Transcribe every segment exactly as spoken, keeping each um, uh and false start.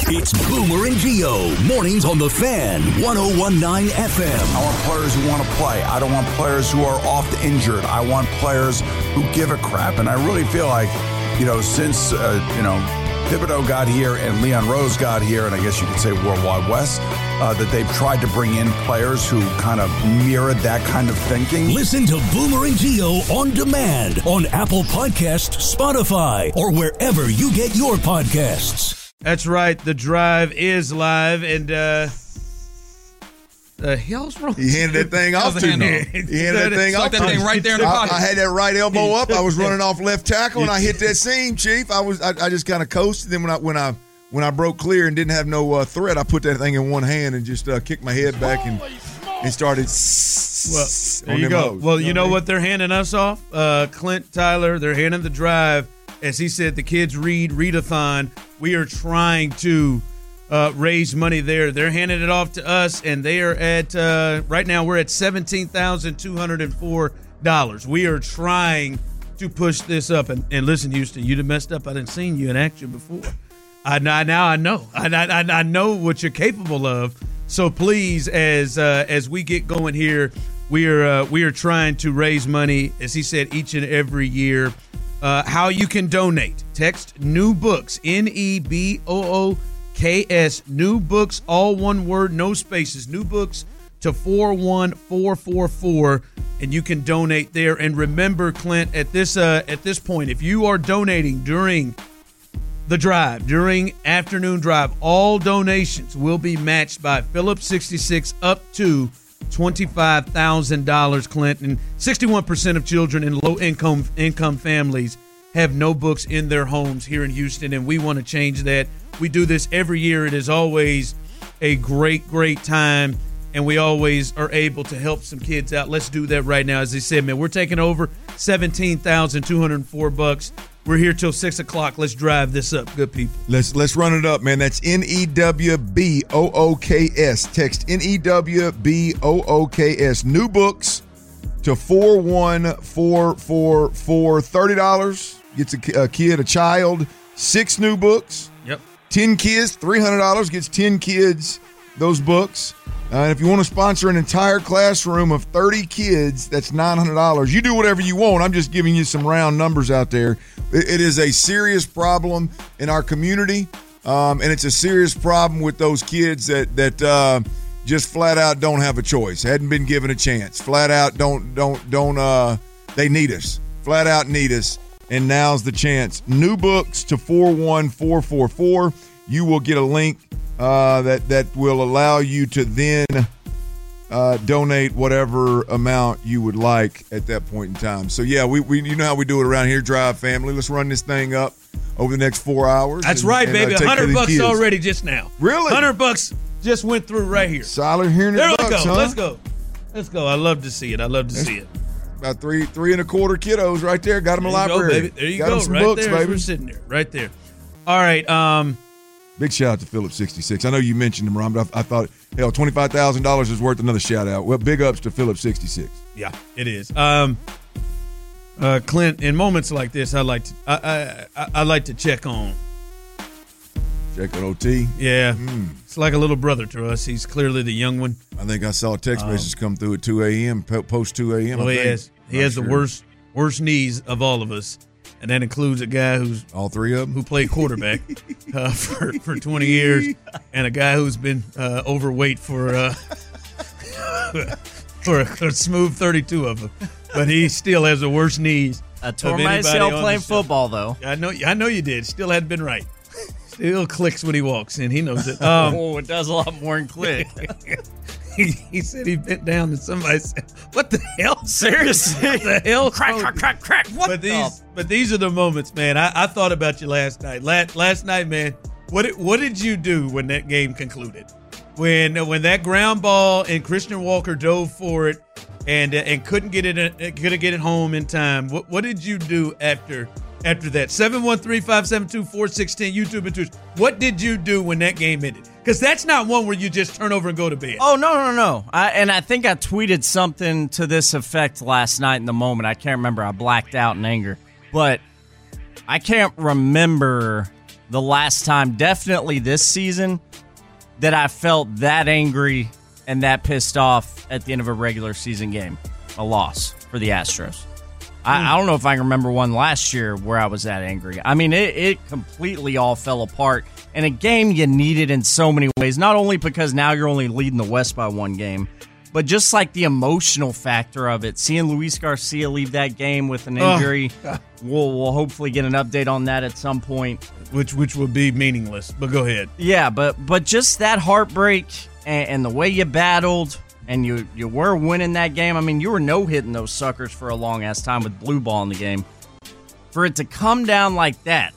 It's Boomer and Gio, mornings on The Fan, one oh one point nine F M. I want players who want to play. I don't want players who are oft injured. I want players who give a crap. And I really feel like, you know, since, uh, you know, Thibodeau got here and Leon Rose got here, and I guess you could say Worldwide West, uh, that they've tried to bring in players who kind of mirrored that kind of thinking. Listen to Boomer and Gio on demand on Apple Podcasts, Spotify, or wherever you get your podcasts. That's right. The Drive is live, and uh, the hell's wrong? He handed that thing off to me. He handed that thing off to me. that thing right there in the pocket. I, I had that right elbow up. I was running off left tackle, and I hit that seam, Chief. I was. I, I just kind of coasted. Then when I when I when I broke clear and didn't have no uh, threat, I put that thing in one hand and just uh, kicked my head back and and started. Well, there you go. Modes. Well, you know what they're handing us off? Uh, Clint, Tyler, they're handing the Drive. As he said, the kids read, readathon. We are trying to uh, raise money there. They're handing it off to us, and they are at, uh, right now, we're at seventeen thousand two hundred four dollars. We are trying to push this up. And, and listen, Houston, you'd have messed up. I didn't seen you in action before. I, I Now I know. I, I, I know what you're capable of. So please, as uh, as we get going here, we are, uh, we are trying to raise money, as he said, each and every year. Uh, how you can donate. Text New Books, N E B O O K S, New Books, all one word, no spaces, New Books to four one four four four, and you can donate there. And remember, Clint, at this uh, at this point, if you are donating during the drive, during afternoon drive, all donations will be matched by Phillips sixty-six up to twenty-five thousand dollars, Clint. And sixty-one percent of children in low-income income families have no books in their homes here in Houston, and we want to change that. We do this every year. It is always a great, great time, and we always are able to help some kids out. Let's do that right now. As they said, man, we're taking over seventeen thousand two hundred four bucks. We're here till six o'clock. Let's drive this up, good people. Let's let's run it up, man. That's N E W B O O K S. Text N E W B O O K S. New Books to four one four four four. thirty dollars gets a, a kid, a child, six new books. Yep. ten kids, three hundred dollars gets ten kids those books. Uh, and if you want to sponsor an entire classroom of thirty kids, that's nine hundred dollars. You do whatever you want. I'm just giving you some round numbers out there. It, it is a serious problem in our community, um, and it's a serious problem with those kids that that uh, just flat out don't have a choice, hadn't been given a chance. Flat out don't don't don't. Uh, they need us. Flat out need us, and now's the chance. New Books to four one four four four. You will get a link Uh, that that will allow you to then uh, donate whatever amount you would like at that point in time. So yeah, we, we you know how we do it around here, Drive family. Let's run this thing up over the next four hours. That's and, right, and, baby. Uh, A hundred bucks kids. Already just now. Really? A hundred bucks just went through right here. Solid here. There we bucks, go. Huh? Let's go. Let's go. I love to see it. I love to That's see it. About three three and a quarter kiddos right there. Got them a library. Go, baby. There you Got go. them some right books, there. baby. We're sitting there. Right there. All right. Um. Big shout out to Phillips sixty-six. I know you mentioned him, Ron, but I, I thought, hell, twenty-five thousand dollars is worth another shout out. Well, big ups to Phillips sixty-six. Yeah, it is. Um, uh, Clint, in moments like this, I like to I I, I like to check on. Check on O T. Yeah, mm. It's like a little brother to us. He's clearly the young one. I think I saw a text um, message come through at two a.m., post two a.m. Well, I he think. has, he has sure. the worst worst knees of all of us. And that includes a guy who's all three of them who played quarterback uh, for for twenty years, and a guy who's been uh, overweight for uh, for a, a smooth thirty-two of them. But he still has the worst knees. I tore my A C L playing football, though. I know, I know you did. Still hadn't been right. Still clicks when he walks in. He knows it. Um, oh, it does a lot more than click. He, he said he bent down and somebody said, "What the hell? Seriously? What the hell? Crack, crack, crack, crack. What but the? These, but these are the moments, man. I, I thought about you last night. Last, last night, man. What did, what did you do when that game concluded? When when that ground ball and Christian Walker dove for it and uh, and couldn't get it couldn't get it home in time. What what did you do after after that? seven one three, five seven two, four six one zero YouTube and Twitch. What did you do when that game ended? Because that's not one where you just turn over and go to bed. Oh, no, no, no. I, and I think I tweeted something to this effect last night in the moment. I can't remember. I blacked out in anger. But I can't remember the last time, definitely this season, that I felt that angry and that pissed off at the end of a regular season game. A loss for the Astros. I, I don't know if I can remember one last year where I was that angry. I mean, it, it completely all fell apart. And a game you needed in so many ways, not only because now you're only leading the West by one game, but just like the emotional factor of it. Seeing Luis Garcia leave that game with an injury, oh. we'll, we'll hopefully get an update on that at some point. Which which would be meaningless, but go ahead. Yeah, but but just that heartbreak and, and the way you battled and you, you were winning that game. I mean, you were no-hitting those suckers for a long-ass time with blue ball in the game. For it to come down like that,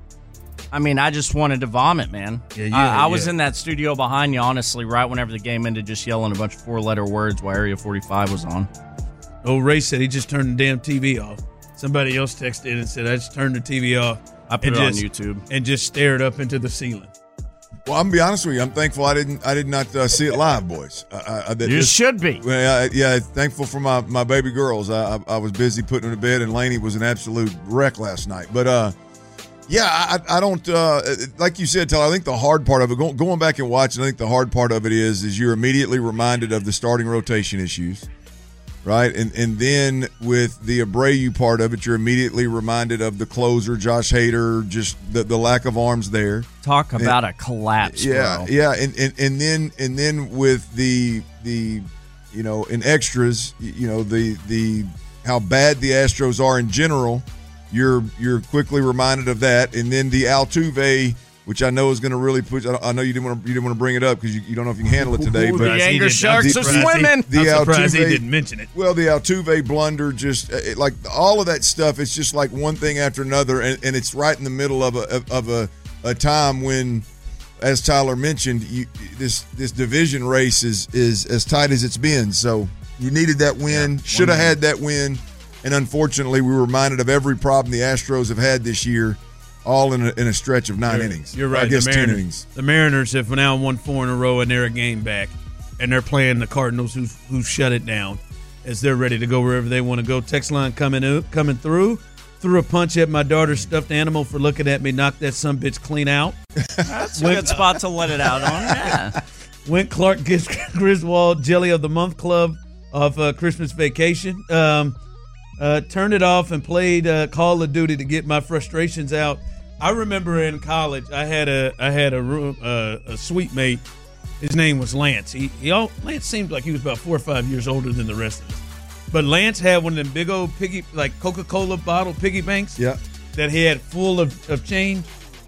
I mean, I just wanted to vomit, man. Yeah, yeah, I, I was yeah. in that studio behind you, honestly, right whenever the game ended, just yelling a bunch of four-letter words while Area forty-five was on. Old Ray said he just turned the damn T V off. Somebody else texted in and said, I just turned the T V off. I put it just, on YouTube. And just stared up into the ceiling. Well, I'm gonna be honest with you. I'm thankful I didn't. I did not uh, see it live, boys. I, I, that you just, should be. Well, I, yeah, thankful for my, my baby girls. I, I, I was busy putting them to bed, and Laney was an absolute wreck last night. But uh, yeah, I, I don't uh, like you said, Tyler. I think the hard part of it, going, going back and watching, I think the hard part of it is, is you're immediately reminded of the starting rotation issues. Right, and and then with the Abreu part of it, you're immediately reminded of the closer, Josh Hader, just the, the lack of arms there. Talk about and, a collapse, yeah, bro. yeah, and, and and then and then with the the you know in extras, you know the the how bad the Astros are in general, you're you're quickly reminded of that, and then the Altuve, which I know is going to really push. I know you didn't want to. You didn't want to bring it up because you, you don't know if you can handle it today. Ooh, but the anger sharks are swimming. The I'm surprised Altuve, he didn't mention it. Well, the Altuve blunder, just it, like all of that stuff. It's just like one thing after another, and, and it's right in the middle of a of a, a time when, as Tyler mentioned, you, this this division race is is as tight as it's been. So you needed that win. Yeah, Should have had that win, and unfortunately, we were reminded of every problem the Astros have had this year. All in a, in a stretch of nine you're, innings. You're right. I guess the Mariners, ten innings. The Mariners have now won four in a row, and they're a game back. And they're playing the Cardinals, who who shut it down, as they're ready to go wherever they want to go. Text line coming out, coming through. Threw a punch at my daughter's stuffed animal for looking at me. Knocked that sumbitch clean out. That's a good spot to let it out on. Yeah. Went Clark gives Griswold Jelly of the Month Club of uh, Christmas Vacation. Um, uh, turned it off and played uh, Call of Duty to get my frustrations out. I remember in college, I had a I had a room uh, a suite mate. His name was Lance. He, he all Lance seemed like he was about four or five years older than the rest of us. But Lance had one of them big old piggy, like Coca-Cola bottle piggy banks. Yeah. That he had full of, of change,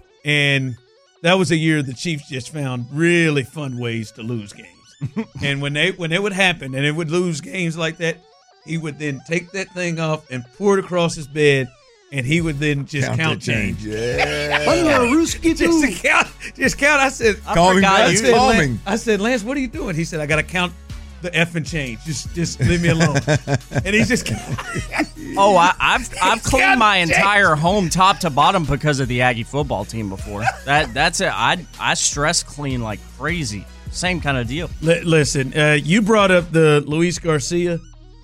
and that was a year the Chiefs just found really fun ways to lose games. And when they when it would happen and it would lose games like that, he would then take that thing off and pour it across his bed. And he would then just count, count change. change. Yeah. just to count. Just count. I said, I calming. forgot. I said, calming. Lance, I said, Lance, what are you doing? He said, I got to count the effing change. Just just leave me alone. And he's just Oh, I, I've I've cleaned my entire home top to bottom because of the Aggie football team before. That That's it. I, I stress clean like crazy. Same kind of deal. L- listen, uh, you brought up the Luis Garcia.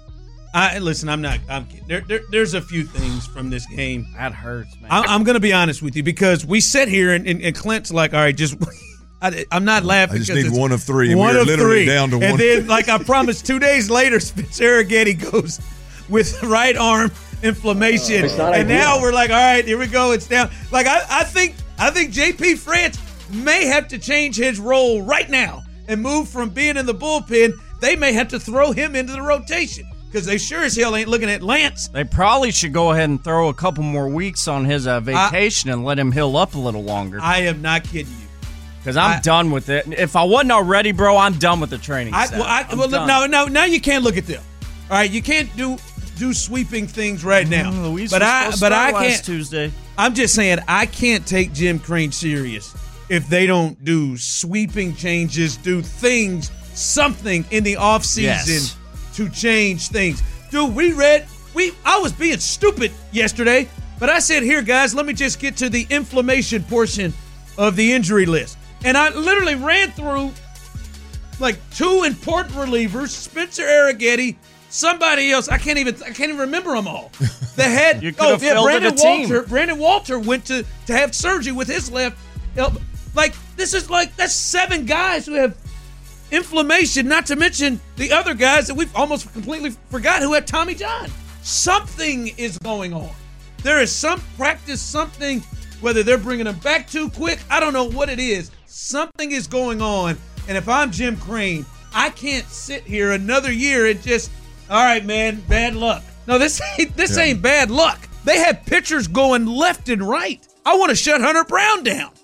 I listen. I'm not. I'm kidding. There, there, there's a few things from this game that hurts, man. I, I'm going to be honest with you because we sit here and, and, and Clint's like, all right, just. I, I'm not laughing. I just need one of three. And one we're of literally three. down to and one. And then, like I promised, two days later, Spencer Arrighetti goes with right arm inflammation, uh, and ideal. now we're like, all right, here we go. It's down. Like I, I think, I think J P France may have to change his role right now and move from being in the bullpen. They may have to throw him into the rotation. Because they sure as hell ain't looking at Lance. They probably should go ahead and throw a couple more weeks on his uh, vacation I, and let him heal up a little longer. I am not kidding you. Because I'm I, done with it. If I wasn't already, bro, I'm done with the training I, staff. Well, I, well no, no, now you can't look at them. All right, you can't do do sweeping things right now. Mm, Luis but I, but I last can't. Tuesday. I'm just saying I can't take Jim Crane serious if they don't do sweeping changes, do things, something in the offseason yes. to change things. Dude, we read, we. I was being stupid yesterday, but I said, here, guys, let me just get to the inflammation portion of the injury list. And I literally ran through like two important relievers, Spencer Arrighetti Somebody else, I can't even I can't even remember them all. The head, you could oh have yeah, Brandon a team. Walter. Brandon Walter went to, to have surgery with his left elbow. Like this is like that's seven guys who have inflammation. Not to mention the other guys that we've almost completely forgot who had Tommy John. Something is going on. There is some practice, something. Whether they're bringing them back too quick, I don't know what it is. Something is going on, and if I'm Jim Crane, I can't sit here another year and just. All right, man, bad luck. No, this ain't, this yeah. ain't bad luck. They have pitchers going left and right. I want to shut Hunter Brown down.